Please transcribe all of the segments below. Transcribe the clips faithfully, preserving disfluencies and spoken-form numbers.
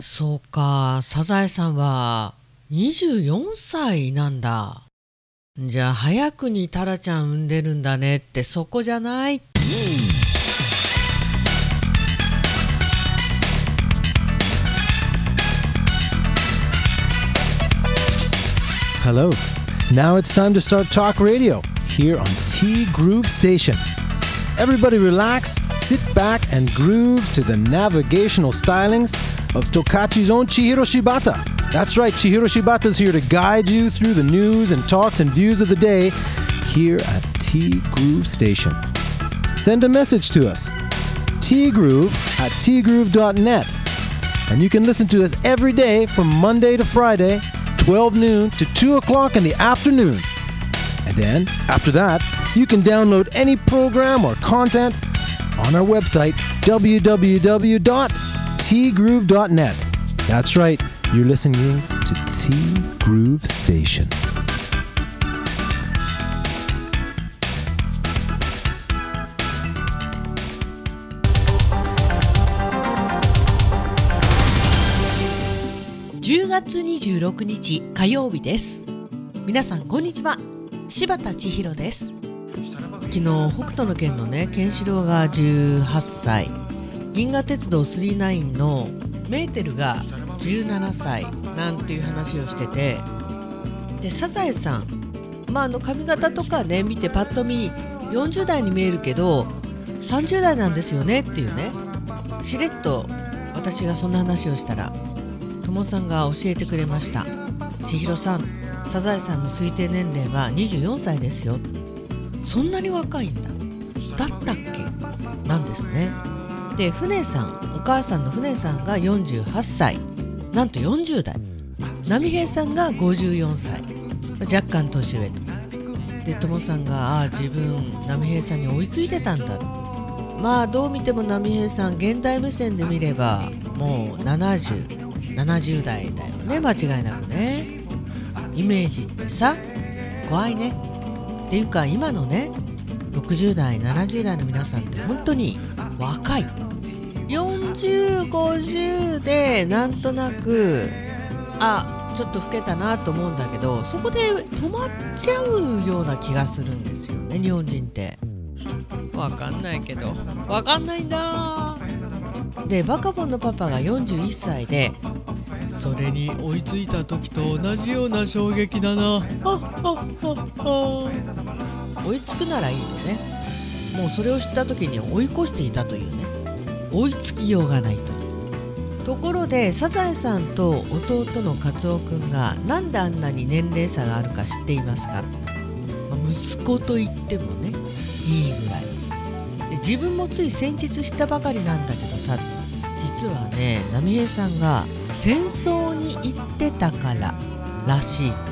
そうか、サザエさんはにじゅうよんさいなんだ。じゃあ早くにタラちゃん産んでるんだねってそこじゃない？ Hello. Now it's time to start Talk Radio here on T Groove Station. Everybody relax, sit back, and groove to the navigational stylings of Tokachi's own Chihiro Shibata. That's right, Chihiro Shibata's here to guide you through the news and talks and views of the day here at T Groove Station. Send a message to us, tgroove at tgroove dot net. And you can listen to us every day from Monday to Friday, twelve noon to two o'clock in the afternoon. And then, after that, you can download any program or content on our website, w w w dot t groove dot net. That's right, you're listening to T Groove Station. じゅうがつにじゅうろくにち火曜日です。皆さんこんにちは、柴田千尋です。昨日北斗の拳のね、ケンシロウがじゅうはっさい、銀河鉄道さんじゅうきゅうのメーテルがじゅうななさいなんていう話をしてて、でサザエさん、まあ、あの髪型とかね見てパッと見よんじゅうだいに見えるけどさんじゅうだいなんですよねっていうね、しれっと私がそんな話をしたらともさんが教えてくれました。千尋さん、サザエさんの推定年齢はにじゅうよんさいですよ。そんなに若いんだだったっけなんですね。で船さん、お母さんの船さんがよんじゅうはっさい、なんとよんじゅうだい。波平さんがごじゅうよんさい、若干年上と。でともさんが、ああ自分波平さんに追いついてたんだ。まあどう見ても波平さん現代目線で見ればもうななじゅう、ななじゅうだいだよね、間違いなくね。イメージってさ怖いね。っていうか今のねろくじゅうだい、ななじゅうだいの皆さんって本当に若い。よんじゅう、ごじゅうでなんとなくあちょっと老けたなと思うんだけど、そこで止まっちゃうような気がするんですよね、日本人って。わかんないけどわかんないんだ。でバカボンのパパがよんじゅういっさいで、それに追いついた時と同じような衝撃だな。はっはっはっは。追いつくならいいよね。もうそれを知った時に追い越していたというね、追いつきようがないという。ところでサザエさんと弟のカツオくんがなんであんなに年齢差があるか知っていますか？まあ、息子と言ってもねいいぐらいで、自分もつい先日知ったばかりなんだけどさ、実はね波平さんが戦争に行ってたかららしいと。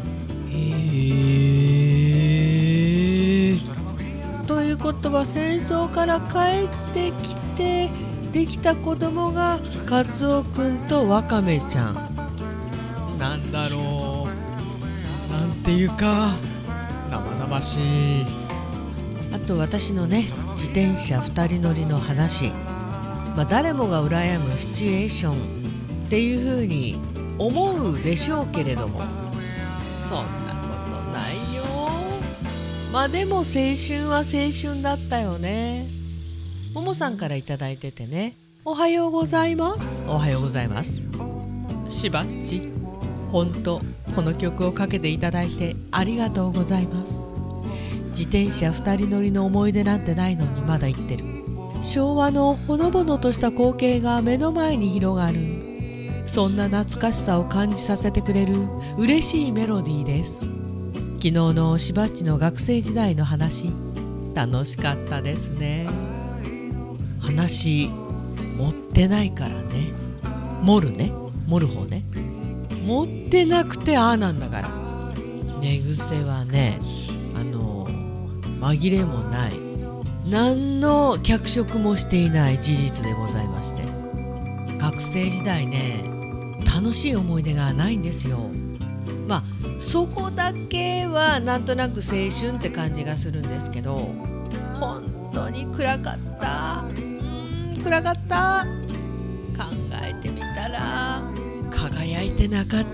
へー。ということは戦争から帰ってきてできた子供がカツオくんとワカメちゃんなんだろう、なんていうか生々しい。あと私のね自転車ふたり乗りの話、まあ、誰もが羨むシチュエーションっていう風に思うでしょうけれども、そんなことないよ。まあでも青春は青春だったよね。ももさんからいただいててね、おはようございます。おはようございます。しばっち、ほんとこの曲をかけていただいてありがとうございます。自転車ふたり乗りの思い出なんてないのにまだ言ってる。昭和のほのぼのとした光景が目の前に広がる、そんな懐かしさを感じさせてくれる嬉しいメロディーです。昨日のしばっちの学生時代の話、楽しかったですね。話持ってないからね、盛るね、盛る方ね。持ってなくてああなんだから。寝癖はね、あの紛れもない、何の脚色もしていない事実でございまして、学生時代ね楽しい思い出がないんですよ。まあそこだけはなんとなく青春って感じがするんですけど、本当に暗かった。うーん暗かった。考えてみたられなかった。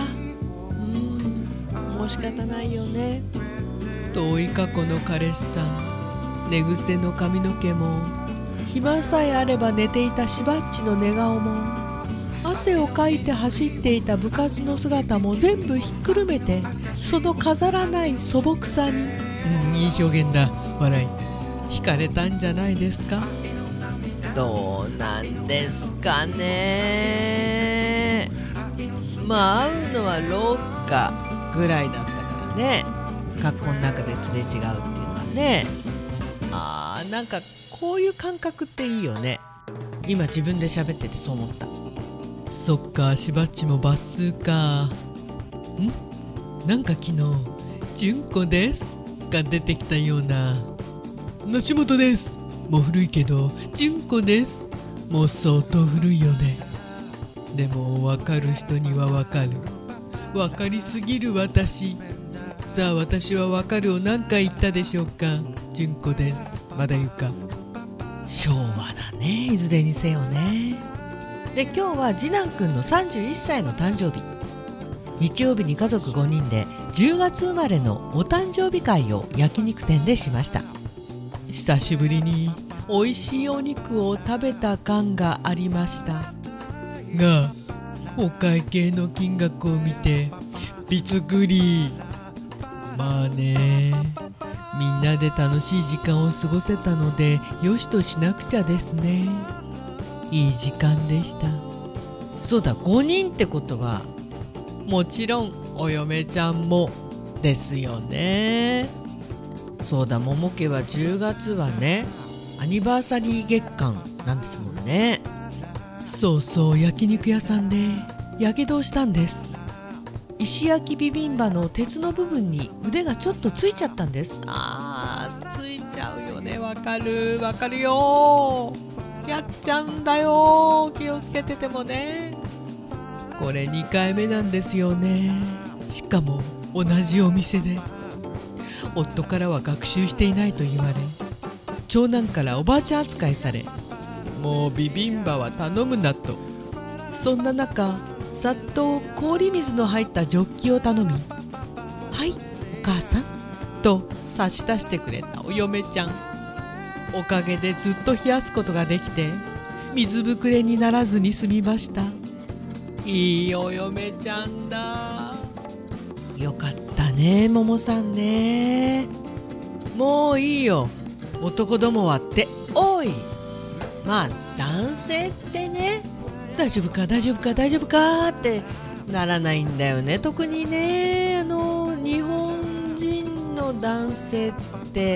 うんもう仕方ないよね。遠い過去の彼氏さん、寝癖の髪の毛も、暇さえあれば寝ていたしばっちの寝顔も、汗をかいて走っていた部活の姿も全部ひっくるめて、その飾らない素朴さに、うんいい表現だ、笑い、惹かれたんじゃないですか。どうなんですかね。まあ会うのは廊下ぐらいだったからね、学校の中ですれ違うっていうのはね。あーなんかこういう感覚っていいよね。今自分で喋っててそう思った。そっか、しばっちもバスか。んなんか昨日純子ですが出てきたような。梨本です、もう古いけど純子です、もう相当古いよね。でも分かる人には分かる、分かりすぎる私。さあ私は分かるを何回言ったでしょうか。純子です、まだ言うか。昭和だね、いずれにせよね。で今日は次男くんのさんじゅういっさいの誕生日。日曜日に家族ごにんでじゅうがつ生まれのお誕生日会を焼肉店でしました。久しぶりにおいしいお肉を食べた感がありましたが、お会計の金額を見てびっくり。まあね、みんなで楽しい時間を過ごせたのでよしとしなくちゃですね。いい時間でした。そうだ、ごにんってことはもちろんお嫁ちゃんもですよね。そうだ、桃家はじゅうがつはねアニバーサリー月間なんですもんね。そうそう、焼肉屋さんでやけどをしたんです。石焼きビビンバの鉄の部分に腕がちょっとついちゃったんです。あーついちゃうよね。わかるわかるよ、やっちゃうんだよ、気をつけててもね。これにかいめなんですよね。しかも同じお店で。夫からは学習していないと言われ、長男からおばあちゃん扱いされ、もうビビンバは頼むなと。そんな中、さっと氷水の入ったジョッキを頼み、はいお母さんと差し出してくれたお嫁ちゃん。おかげでずっと冷やすことができて水ぶくれにならずに済みました。いいお嫁ちゃんだ。よかったね、ももさんね。もういいよ、男どもはっておい。まあ男性ってね、大丈夫か大丈夫か大丈夫かってならないんだよね。特にね、あの日本人の男性って、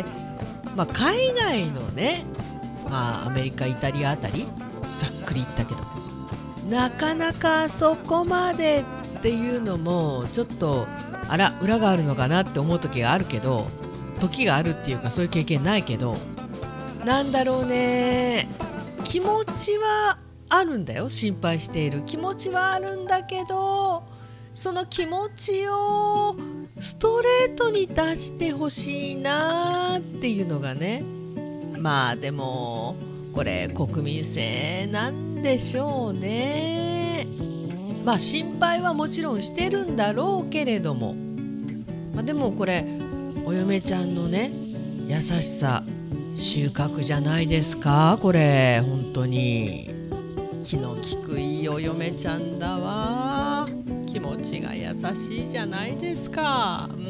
まあ、海外のね、まあ、アメリカイタリアあたりざっくり言ったけど、なかなかそこまでっていうのもちょっとあら裏があるのかなって思う時があるけど、時があるっていうかそういう経験ないけど、なんだろうね、気持ちはあるんだよ。心配している気持ちはあるんだけど、その気持ちをストレートに出してほしいなっていうのがね。まあでもこれ国民性なんでしょうね。まあ心配はもちろんしてるんだろうけれども、まあ、でもこれお嫁ちゃんのね優しさ収穫じゃないですか。これ本当に気の利くいいお嫁ちゃんだわ。気持ちが優しいじゃないですか。うんうんうん。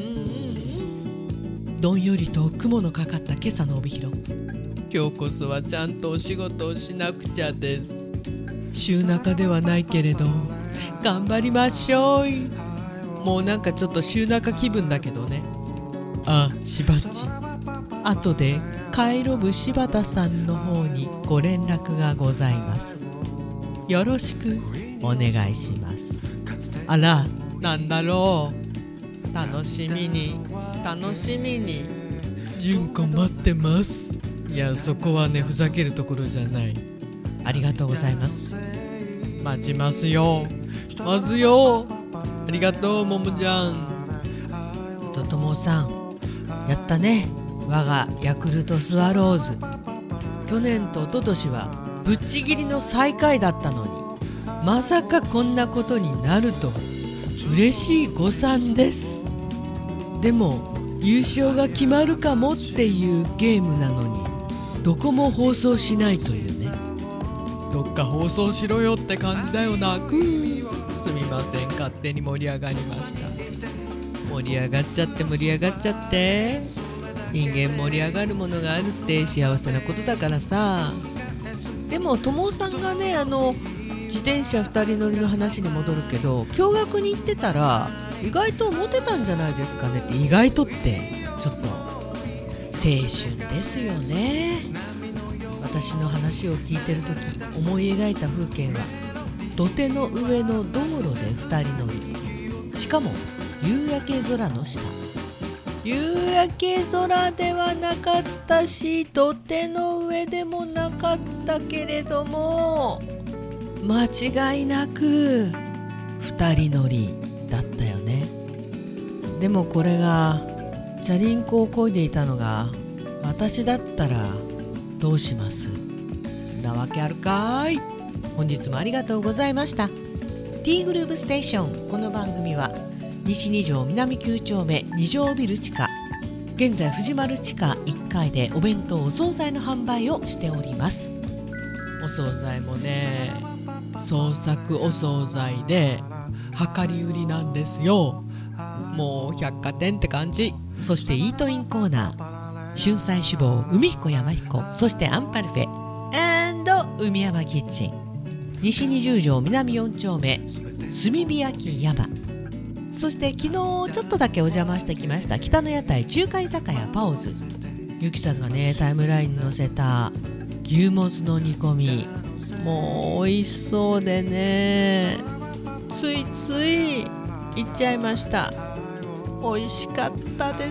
どんよりと雲のかかった今朝の帯広。今日こそはちゃんとお仕事をしなくちゃです。週中ではないけれど頑張りましょう。もうなんかちょっと週中気分だけどね。あ、しばっち、後でカイロ部柴田さんの方にご連絡がございます。よろしくお願いします。あら、なんだろう。楽しみに楽しみに。純子待ってます。いや、そこはね、ふざけるところじゃない。ありがとうございます。待ちますよ。待つよ。ありがとう、ももちゃん。とともさん、やったね。我がヤクルトスワローズ。去年と一昨年はぶっちぎりの最下位だったのに、 まさかこんなことになるとは。嬉しい誤算です。でも優勝が決まるかもっていうゲームなのにどこも放送しないというね。どっか放送しろよって感じだよな。くーすみません、勝手に盛り上がりました。盛り上がっちゃって盛り上がっちゃって、人間盛り上がるものがあるって幸せなことだからさ。でも友さんがね、あの自転車ふたり乗りの話に戻るけど、共学に行ってたら意外とモテたんじゃないですかねって。意外とってちょっと青春ですよね。私の話を聞いてるとき思い描いた風景は土手の上の道路でふたり乗り、しかも夕焼け空の下。夕焼け空ではなかったし土手の上でもなかったけれども、間違いなくふたり乗りだったよね。でもこれがチャリンコを漕いでいたのが私だったらどうしますなわけあるかい。本日もありがとうございました。 T グルーブステーション。この番組は西に条南きゅう丁目に条ビル地下、現在藤丸地下いっかいでお弁当お惣菜の販売をしております。お惣菜もね、創作お惣菜で量り売りなんですよ。もう百貨店って感じ。そしてイートインコーナー、春菜志望海彦山彦、そしてアンパルフェ&海山キッチン、西にじゅう条南よん丁目炭火焼き山、そして昨日ちょっとだけお邪魔してきました北の屋台中華居酒屋パオズ。ゆきさんがねタイムラインに載せた牛もつの煮込み、もう美味しそうでね、ついつい行っちゃいました。美味しかったです。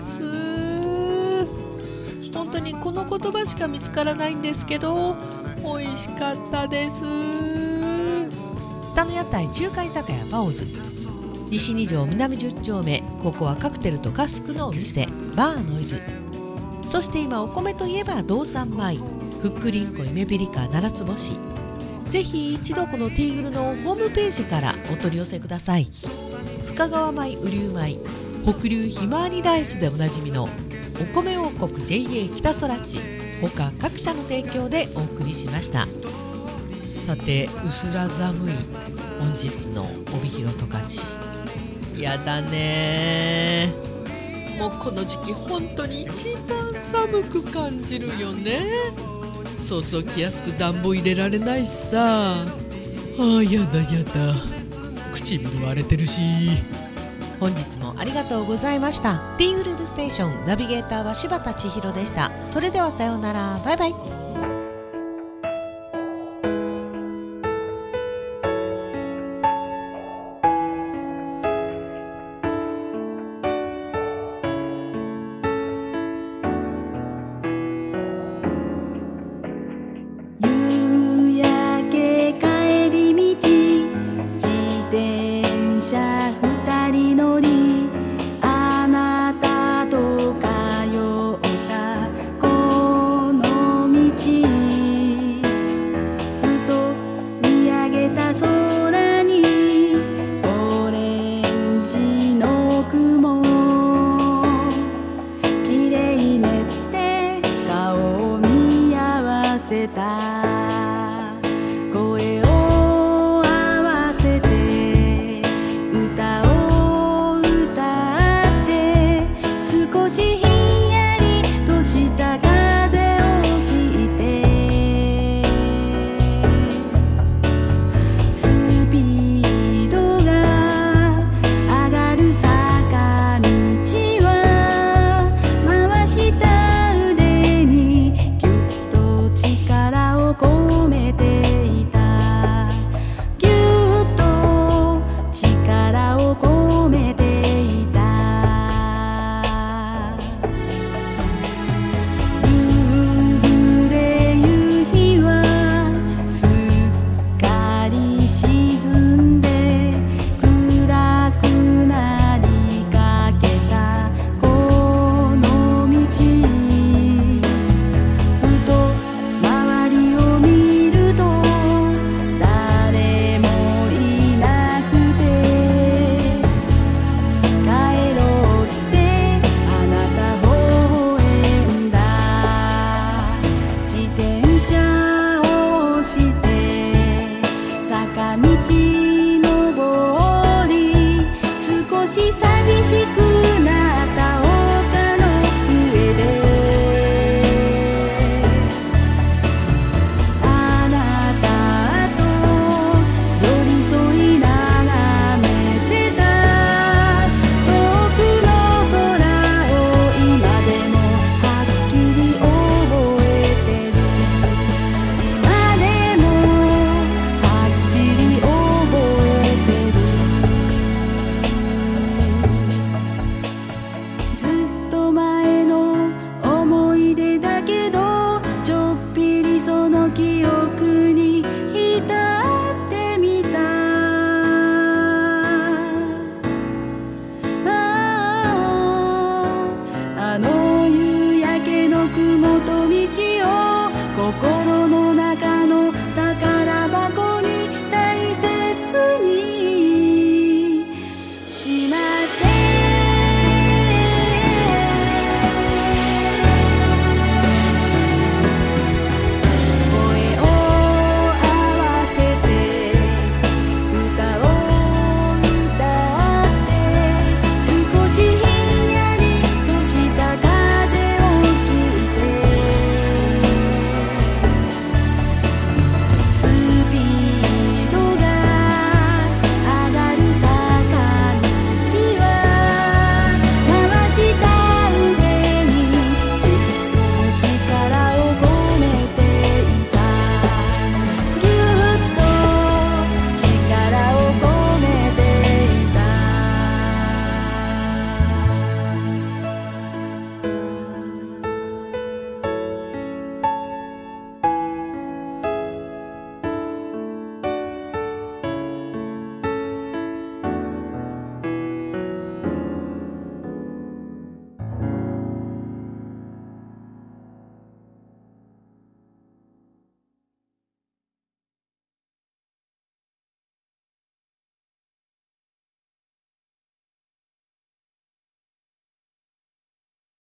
本当にこの言葉しか見つからないんですけど美味しかったです。北の屋台中華居酒屋パオズ、西に条南じゅう丁目、ここはカクテルとカスクのお店バーノイズ。そして今お米といえば道産米、ふっくりんこ夢ピリカ七つ星。ぜひ一度このティーグルのホームページからお取り寄せください。深川米、雨竜米、北流ひまわりライスでおなじみのお米王国 ジェイエー 北空地他各社の提供でお送りしました。さて薄ら寒い本日の帯広十勝、やだね、もうこの時期本当に一番寒く感じるよね。そうそう気安く暖房入れられないしさ。あーやだやだ、唇割れてるし。本日もありがとうございました。 T グルーブステーションナビゲーターは柴田千尋でした。それではさようなら、バイバイ。 道 T